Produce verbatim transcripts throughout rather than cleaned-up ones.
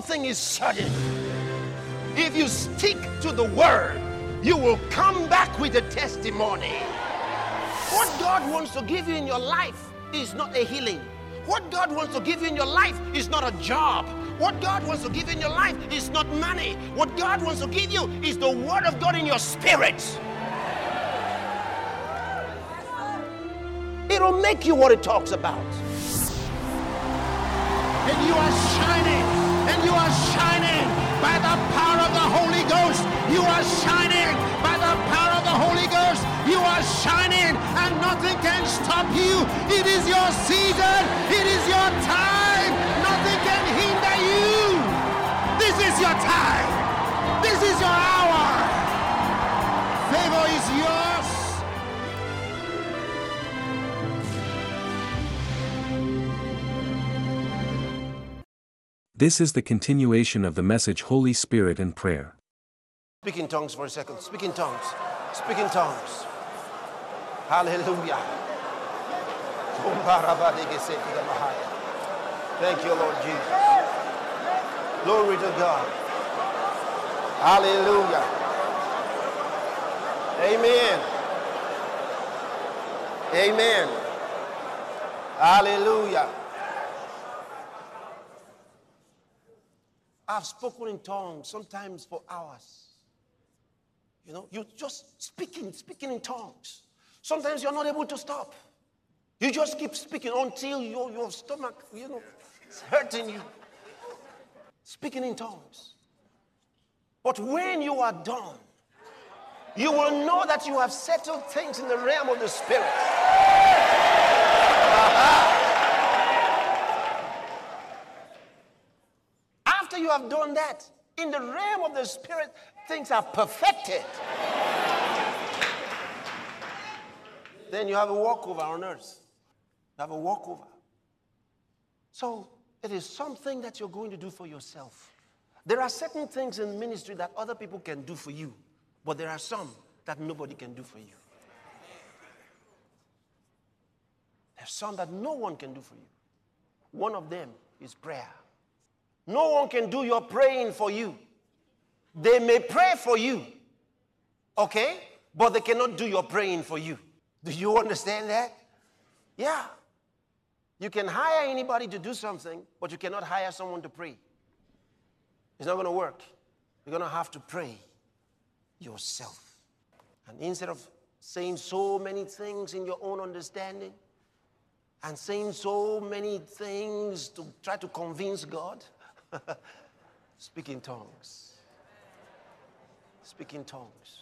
thing is certain. If you stick to the word, you will come back with a testimony. What God wants to give you in your life is not a healing. What God wants to give you in your life is not a job. What God wants to give you in your life is not money. What God wants to give you is the word of God in your spirit. It'll make you what it talks about. And you are shining, and you are shining by the power of the Holy Ghost. You are shining by the power of the Holy Ghost. You are shining, and nothing can stop you. It is your season. It is your time. Nothing can hinder you. This is your time. This is your hour. Favor is yours. This is the continuation of the message Holy Spirit and Prayer. Speak in tongues for a second. Speak in tongues. Speak in tongues. Hallelujah. Thank you, Lord Jesus. Glory to God. Hallelujah. Amen. Amen. Hallelujah. I've spoken in tongues sometimes for hours. You know, you just speaking, speaking in tongues. Sometimes you're not able to stop. You just keep speaking until your, your stomach, you know, it's hurting you. Speaking in tongues. But when you are done, you will know that you have settled things in the realm of the Spirit. Uh-huh. After you have done that, in the realm of the Spirit, things are perfected. Then you have a walkover on earth. You have a walkover. So it is something that you're going to do for yourself. There are certain things in ministry that other people can do for you, but there are some that nobody can do for you. There's some that no one can do for you. One of them is prayer. No one can do your praying for you. They may pray for you, okay? But they cannot do your praying for you. Do you understand that? Yeah. You can hire anybody to do something, but you cannot hire someone to pray. It's not going to work. You're going to have to pray yourself. And instead of saying so many things in your own understanding and saying so many things to try to convince God, speak in tongues. Speak in tongues.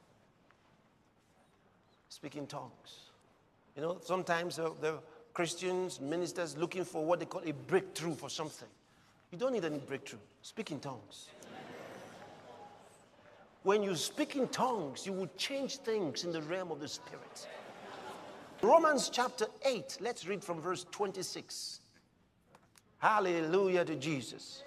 Speak in tongues. You know, sometimes uh, there are Christians, ministers looking for what they call a breakthrough for something. You don't need any breakthrough. Speak in tongues. When you speak in tongues, you will change things in the realm of the Spirit. Romans chapter eight, let's read from verse twenty-six. Hallelujah to Jesus.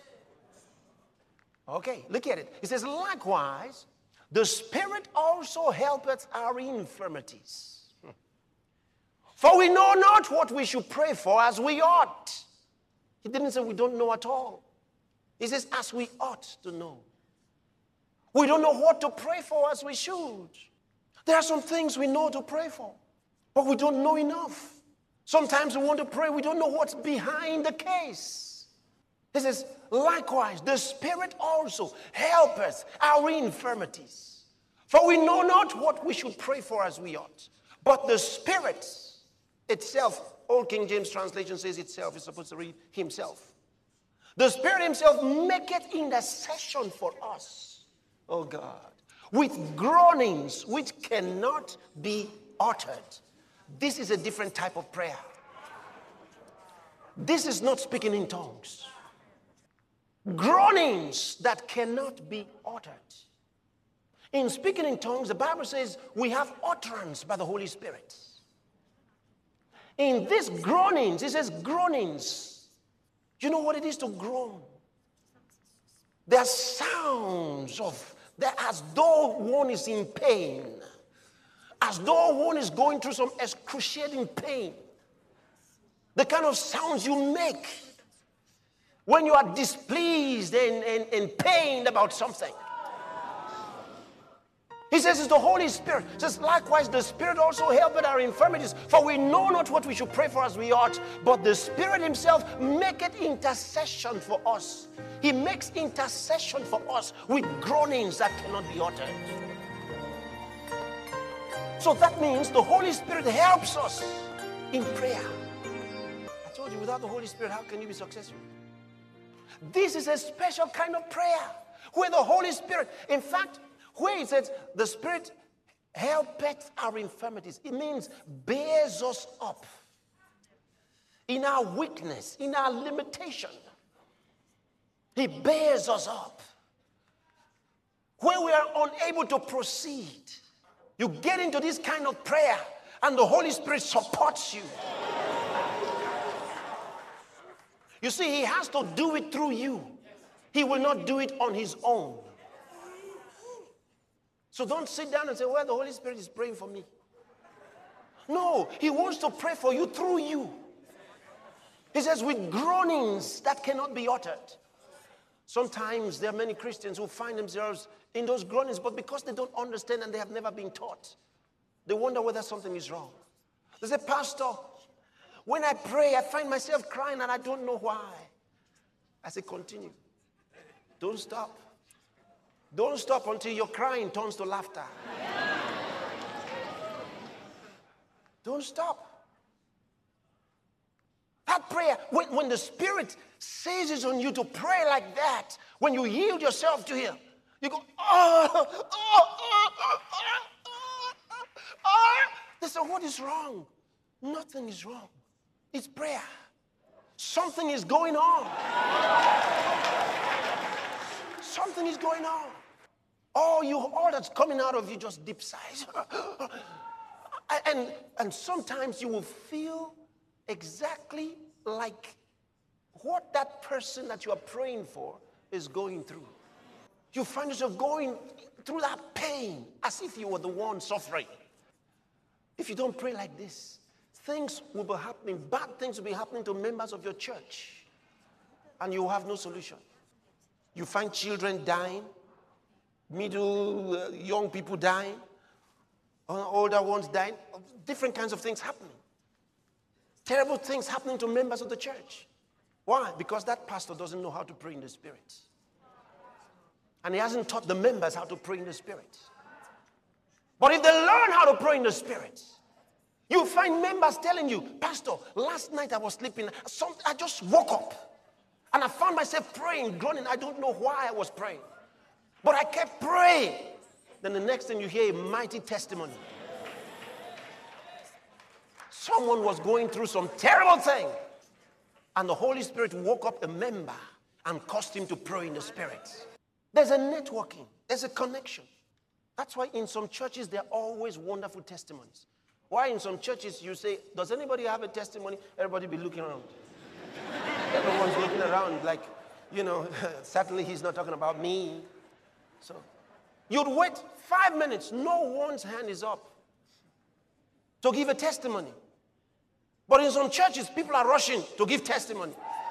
Okay, look at it. It says, likewise, the Spirit also helpeth our infirmities. For we know not what we should pray for as we ought. He didn't say we don't know at all. He says, as we ought to know. We don't know what to pray for as we should. There are some things we know to pray for, but we don't know enough. Sometimes we want to pray, we don't know what's behind the case. He says, likewise, the Spirit also helpeth our infirmities. For we know not what we should pray for as we ought. But the Spirit itself, Old King James translation says itself, is supposed to read himself. The Spirit himself maketh intercession for us, oh God, with groanings which cannot be uttered. This is a different type of prayer. This is not speaking in tongues. Groanings that cannot be uttered. In speaking in tongues, the Bible says we have utterance by the Holy Spirit. In these groanings, it says groanings. You know what it is to groan? There are sounds of, that as though one is in pain. As though one is going through some excruciating pain. The kind of sounds you make When you are displeased and, and, and pained about something. He says it's the Holy Spirit. He says, likewise, the Spirit also helpeth our infirmities. For we know not what we should pray for as we ought, but the Spirit himself maketh intercession for us. He makes intercession for us with groanings that cannot be uttered. So that means the Holy Spirit helps us in prayer. I told you, without the Holy Spirit, how can you be successful? This is a special kind of prayer where the Holy Spirit, in fact, where it says the Spirit helpeth our infirmities, it means bears us up in our weakness, in our limitation. He bears us up. Where we are unable to proceed, you get into this kind of prayer and the Holy Spirit supports you. You see, he has to do it through you. He will not do it on his own. So don't sit down and say, well, the Holy Spirit is praying for me. No, he wants to pray for you through you. He says, with groanings that cannot be uttered. Sometimes there are many Christians who find themselves in those groanings, but because they don't understand and they have never been taught, they wonder whether something is wrong. They say, Pastor, when I pray, I find myself crying and I don't know why. I say, continue. Don't stop. Don't stop until your crying turns to laughter. Don't stop. That prayer, when, when the Spirit seizes on you to pray like that, when you yield yourself to him, you go, oh, oh, oh, oh, oh, oh, oh. They say, what is wrong? Nothing is wrong. It's prayer. Something is going on. Something is going on. Oh, you, all that's coming out of you just deep sighs. and, and sometimes you will feel exactly like what that person that you are praying for is going through. You find yourself going through that pain as if you were the one suffering. If you don't pray like this, things will be happening, bad things will be happening to members of your church, and you will have no solution. You find children dying, middle, uh, young people dying, older ones dying, different kinds of things happening. Terrible things happening to members of the church. Why? Because that pastor doesn't know how to pray in the Spirit. And he hasn't taught the members how to pray in the Spirit. But if they learn how to pray in the Spirit, you find members telling you, Pastor, last night I was sleeping, some, I just woke up and I found myself praying, groaning. I don't know why I was praying. But I kept praying. Then the next thing you hear, a mighty testimony. Someone was going through some terrible thing, and the Holy Spirit woke up a member and caused him to pray in the Spirit. There's a networking. There's a connection. That's why in some churches, there are always wonderful testimonies. Why in some churches you say, does anybody have a testimony? Everybody be looking around. Everyone's looking around like, you know, certainly he's not talking about me. So you'd wait five minutes, no one's hand is up to give a testimony. But in some churches, people are rushing to give testimony.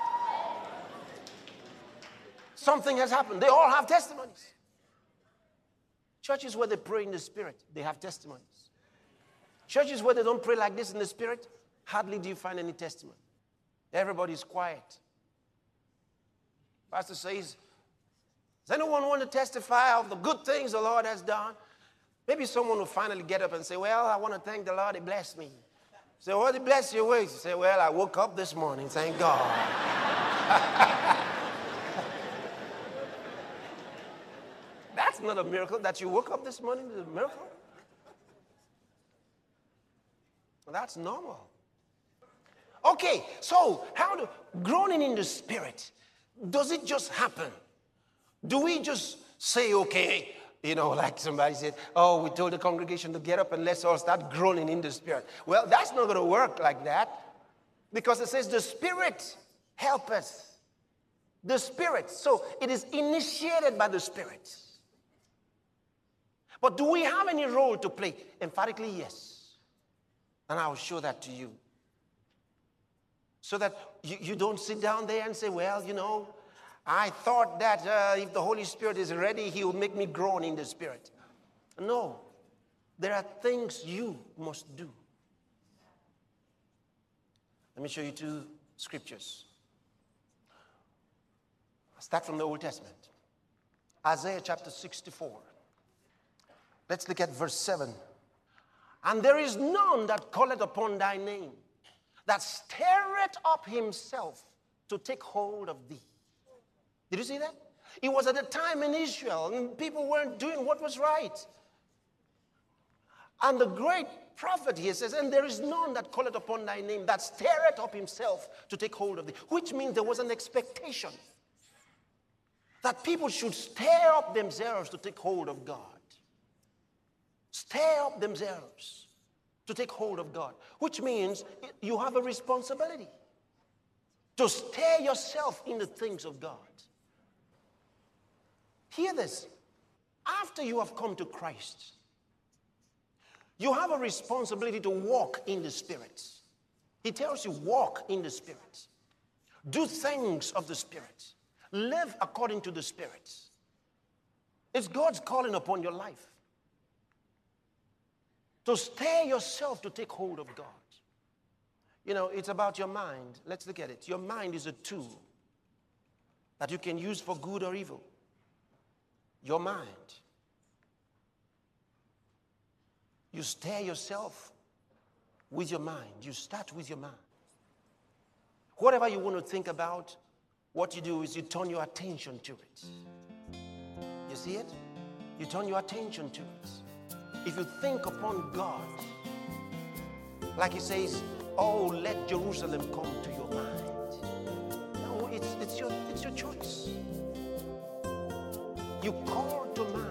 Something has happened. They all have testimonies. Churches where they pray in the Spirit, they have testimonies. Churches where they don't pray like this in the Spirit, hardly do you find any testimony. Everybody's quiet. Pastor says, does anyone want to testify of the good things the Lord has done? Maybe someone will finally get up and say, well, I want to thank the Lord, he blessed me. Say, well, he blessed your ways. Say, well, I woke up this morning, thank God. That's not a miracle. That you woke up this morning is a miracle. That's normal. Okay, so how do groaning in the Spirit, does it just happen? Do we just say, okay, you know, like somebody said, oh, we told the congregation to get up and let's all start groaning in the Spirit. Well, that's not going to work like that, because it says the Spirit helpeth. The Spirit. So it is initiated by the Spirit. But do we have any role to play? Emphatically, yes. And I will show that to you. So that you, you don't sit down there and say, well, you know, I thought that uh, if the Holy Spirit is ready, he will make me groan in the Spirit. No. There are things you must do. Let me show you two scriptures. I'll start from the Old Testament. Isaiah chapter sixty-four. Let's look at verse seven. And there is none that calleth upon thy name, that stirreth up himself to take hold of thee. Did you see that? It was at a time in Israel, and people weren't doing what was right. And the great prophet here says, and there is none that calleth upon thy name, that stirreth up himself to take hold of thee. Which means there was an expectation that people should stir up themselves to take hold of God. Stir up themselves to take hold of God. Which means you have a responsibility to stir yourself in the things of God. Hear this. After you have come to Christ, you have a responsibility to walk in the Spirit. He tells you, walk in the Spirit. Do things of the Spirit. Live according to the Spirit. It's God's calling upon your life. To stir yourself to take hold of God. You know, it's about your mind. Let's look at it. Your mind is a tool that you can use for good or evil. Your mind. You stir yourself with your mind. You start with your mind. Whatever you want to think about, what you do is you turn your attention to it. You see it? You turn your attention to it. If you think upon God, like he says, oh, let Jerusalem come to your mind. No, it's, it's, your, it's your choice. You call to mind.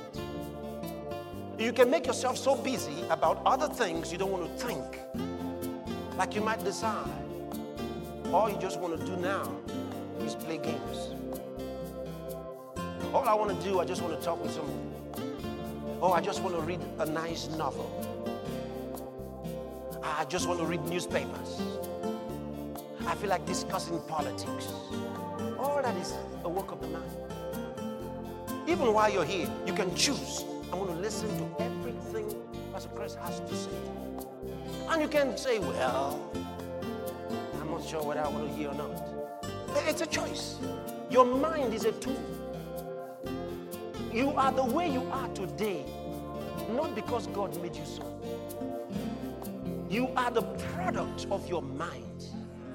You can make yourself so busy about other things you don't want to think. Like you might decide, all you just want to do now is play games. All I want to do, I just want to talk with someone. Oh, I just want to read a nice novel. I just want to read newspapers. I feel like discussing politics. All that is a work of the mind. Even while you're here, you can choose. I'm going to listen to everything Pastor Chris has to say. And you can say, well, I'm not sure whether I want to hear or not. It's a choice. Your mind is a tool. You are the way you are today, not because God made you so. You are the product of your mind.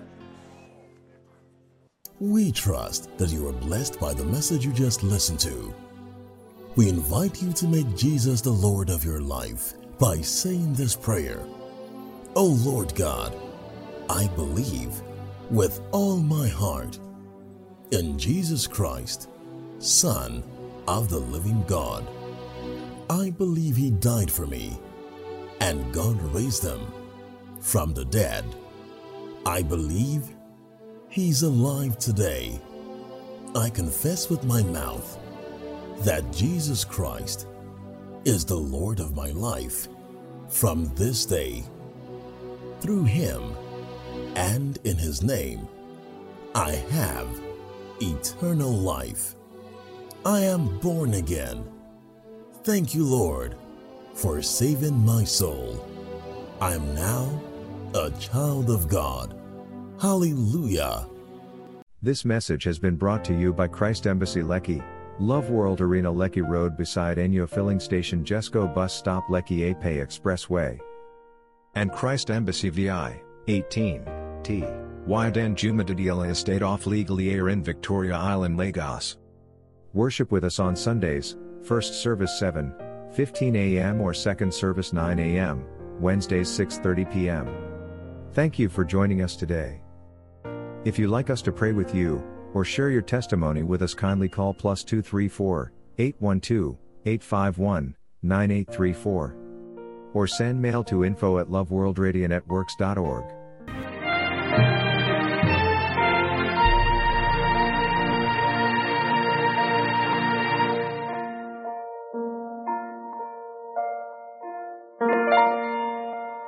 We trust that you are blessed by the message you just listened to. We invite you to make Jesus the Lord of your life by saying this prayer. Oh Lord God, I believe with all my heart in Jesus Christ, Son of the living God. I believe he died for me and God raised him from the dead. I believe he's alive today. I confess with my mouth that Jesus Christ is the Lord of my life from this day. Through him and in his name, I have eternal life. I am born again. Thank you, Lord, for saving my soul. I am now a child of God. Hallelujah. This message has been brought to you by Christ Embassy Lekki, Love World Arena Lekki Road beside Enyo Filling Station Jesco Bus Stop Lekki Ape Expressway. And Christ Embassy V I, eighteen, T, Y Danjumadidiela Estate off Legally Air in Victoria Island, Lagos. Worship with us on Sundays, first service seven fifteen a m or second service nine a m, Wednesdays six thirty p m Thank you for joining us today. If you like us to pray with you, or share your testimony with us, kindly call plus two three four, eight one two, eight five one, nine eight three four. Or send mail to info at loveworldradionetworks dot org.